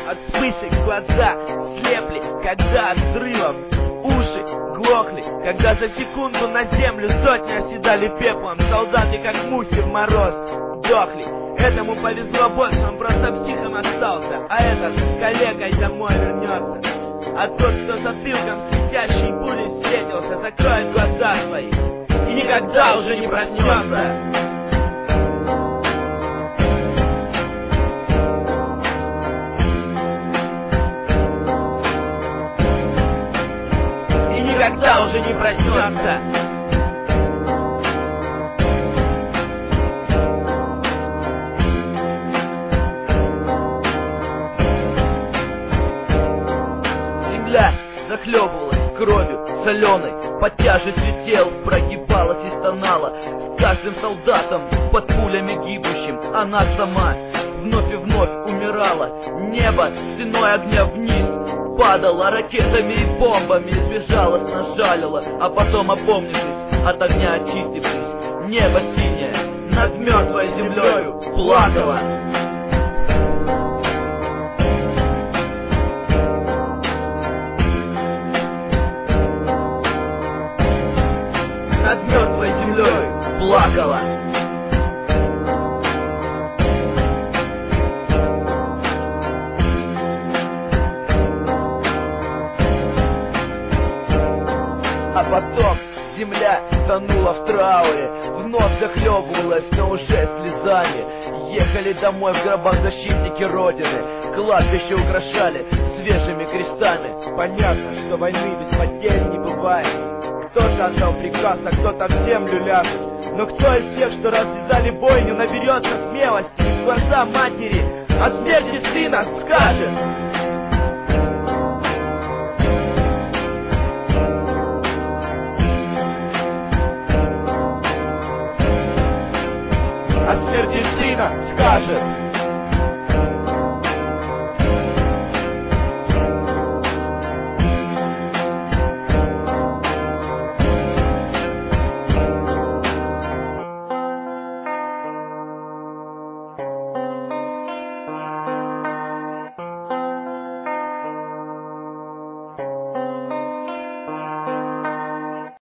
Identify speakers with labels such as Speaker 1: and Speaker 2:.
Speaker 1: От вспышек глаза слепли, когда от взрывов уши глохли, когда за секунду на землю сотни оседали пеплом. Солдаты, как мухи в мороз, дохли. Этому повезло больше, он просто психом остался, а этот калекой домой вернется. А тот, кто затылком светящей пулей встретился, закроет глаза свои и никогда уже не проснется. Никогда уже не проснется. Земля захлебывалась кровью соленой, под тяжестью тел прогибалась и стонала. С каждым солдатом под пулями гибнущим она сама вновь и вновь умирала. Небо стеной огня вниз падала ракетами и бомбами, безжалостно жалила, а потом, опомнившись, от огня очистившись, небо синее над мертвой землею плакало. Над мертвой землею плакала. А потом земля тонула в трауре, вновь захлебывалась, но уже слезами. Ехали домой в гробах защитники Родины, кладбище украшали свежими крестами. Понятно, что войны без потерь не бывает. Кто-то отдал приказ, а кто-то в землю ляжет. Но кто из тех, что развязали бойню, наберется смелости и в глаза матери о смерти сына скажет? О смерти сына скажет.